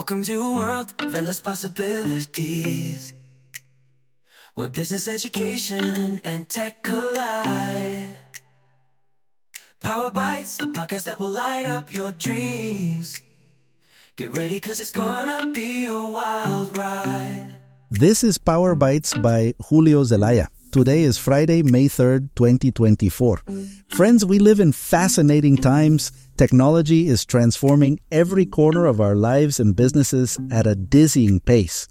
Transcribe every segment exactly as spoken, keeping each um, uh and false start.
Welcome to a world of endless possibilities, where business, education, and tech collide. Power Bites, the podcast that will light up your dreams. Get ready, cause it's gonna be a wild ride. This is Power Bites by Julio Zelaya. Today is Friday, May third, twenty twenty-four. Friends, we live in fascinating times. Technology is transforming every corner of our lives and businesses at a dizzying pace.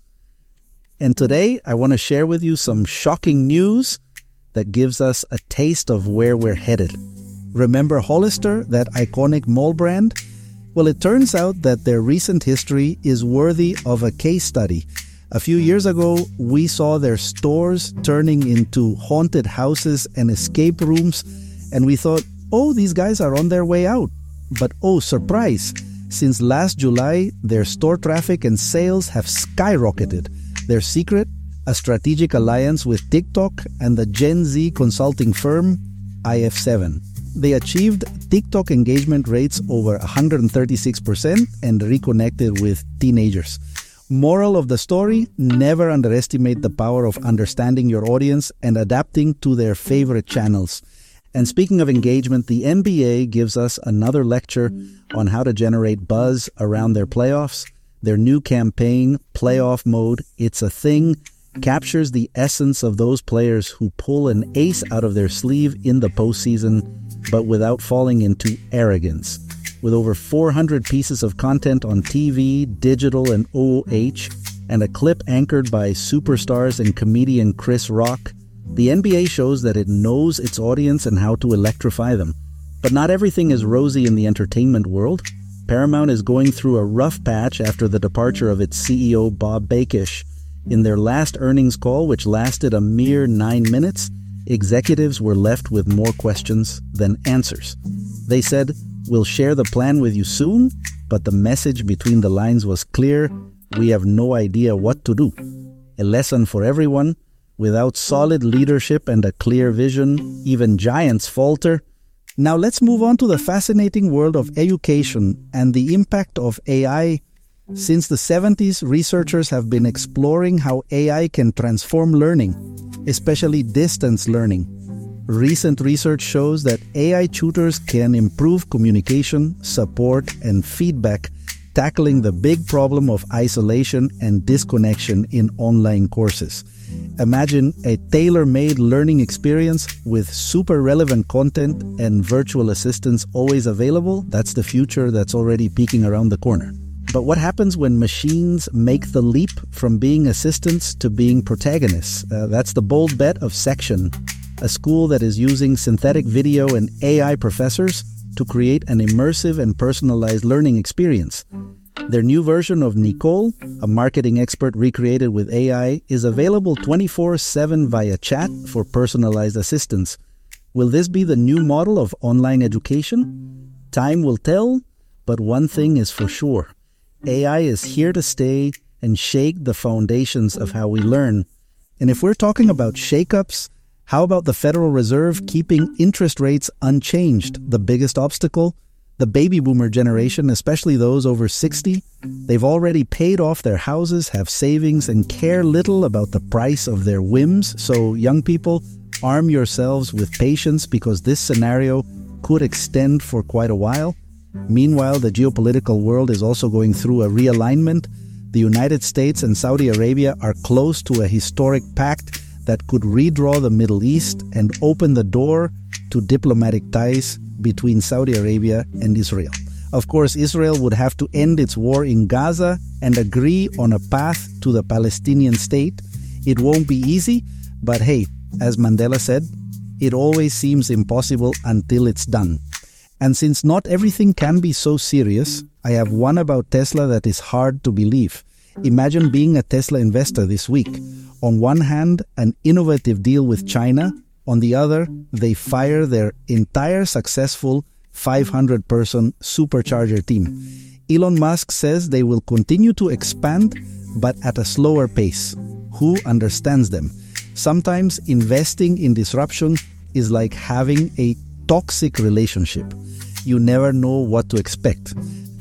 And today, I want to share with you some shocking news that gives us a taste of where we're headed. Remember Hollister, that iconic mall brand? Well, it turns out that their recent history is worthy of a case study. A few years ago, we saw their stores turning into haunted houses and escape rooms, and we thought, oh, these guys are on their way out. But oh, surprise! Since last July, their store traffic and sales have skyrocketed. Their secret? A strategic alliance with TikTok and the Gen Z consulting firm I F seven. They achieved TikTok engagement rates over one hundred thirty-six percent and reconnected with teenagers. Moral of the story, never underestimate the power of understanding your audience and adapting to their favorite channels. And speaking of engagement, the N B A gives us another lecture on how to generate buzz around their playoffs. Their new campaign, Playoff Mode, It's a Thing, captures the essence of those players who pull an ace out of their sleeve in the postseason, but without falling into arrogance. With over four hundred pieces of content on T V, digital, and O H, and a clip anchored by superstars and comedian Chris Rock, the N B A shows that it knows its audience and how to electrify them. But not everything is rosy in the entertainment world. Paramount is going through a rough patch after the departure of its C E O Bob Bakish. In their last earnings call, which lasted a mere nine minutes, executives were left with more questions than answers. They said, "We'll share the plan with you soon," but the message between the lines was clear: we have no idea what to do. A lesson for everyone: without solid leadership and a clear vision, even giants falter. Now let's move on to the fascinating world of education and the impact of A I. Since the seventies, researchers have been exploring how A I can transform learning, especially distance learning. Recent research shows that A I tutors can improve communication, support, and feedback, tackling the big problem of isolation and disconnection in online courses. Imagine a tailor-made learning experience with super relevant content and virtual assistants always available. That's the future that's already peeking around the corner. But what happens when machines make the leap from being assistants to being protagonists? Uh, that's the bold bet of Section, a school that is using synthetic video and A I professors to create an immersive and personalized learning experience. Their new version of Nicole, a marketing expert recreated with A I, is available twenty-four seven via chat for personalized assistance. Will this be the new model of online education? Time will tell, but one thing is for sure. A I is here to stay and shake the foundations of how we learn. And if we're talking about shakeups, how about the Federal Reserve keeping interest rates unchanged? The biggest obstacle? The baby boomer generation, especially those over sixty, they've already paid off their houses, have savings, and care little about the price of their whims. So, young people, arm yourselves with patience because this scenario could extend for quite a while. Meanwhile, the geopolitical world is also going through a realignment. The United States and Saudi Arabia are close to a historic pact that could redraw the Middle East and open the door to diplomatic ties between Saudi Arabia and Israel. Of course, Israel would have to end its war in Gaza and agree on a path to the Palestinian state. It won't be easy, but hey, as Mandela said, it always seems impossible until it's done. And since not everything can be so serious, I have one about Tesla that is hard to believe. Imagine being a Tesla investor this week. On one hand, an innovative deal with China. On the other, they fire their entire successful five hundred person supercharger team. Elon Musk says they will continue to expand, but at a slower pace. Who understands them? Sometimes investing in disruption is like having a toxic relationship. You never know what to expect.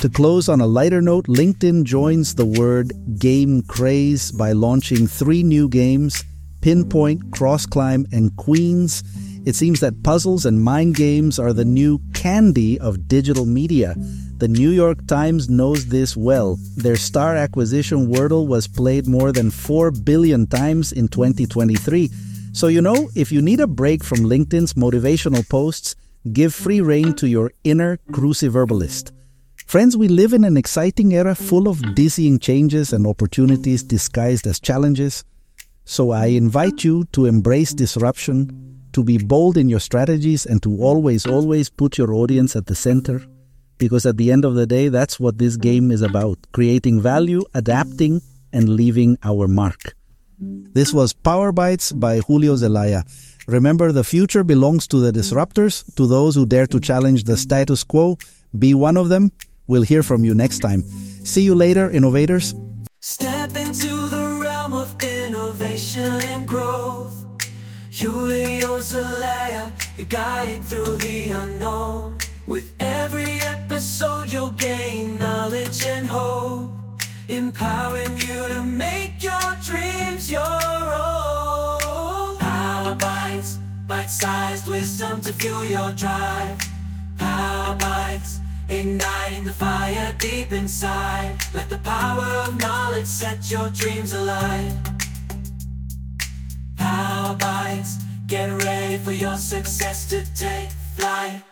To close on a lighter note, LinkedIn joins the word game craze by launching three new games, Pinpoint, Cross Climb, and Queens. It seems that puzzles and mind games are the new candy of digital media. The New York Times knows this well. Their star acquisition Wordle was played more than four billion times in twenty twenty-three. So you know, if you need a break from LinkedIn's motivational posts, give free rein to your inner cruciverbalist. Friends, we live in an exciting era full of dizzying changes and opportunities disguised as challenges. So I invite you to embrace disruption, to be bold in your strategies, and to always, always put your audience at the center. Because at the end of the day, that's what this game is about: creating value, adapting, and leaving our mark. This was Power Bites by Julio Zelaya. Remember, the future belongs to the disruptors, to those who dare to challenge the status quo. Be one of them. We'll hear from you next time. See you later, innovators. Step into the realm of innovation and growth. Julio Zelaya, your guide through the unknown. With every episode you'll gain knowledge and hope, empowering you to make your dreams your own. Power Bites, bite-sized wisdom to fuel your drive. Power Bites, igniting the fire deep inside. Let the power of knowledge set your dreams alive. Power Bites, get ready for your success to take flight.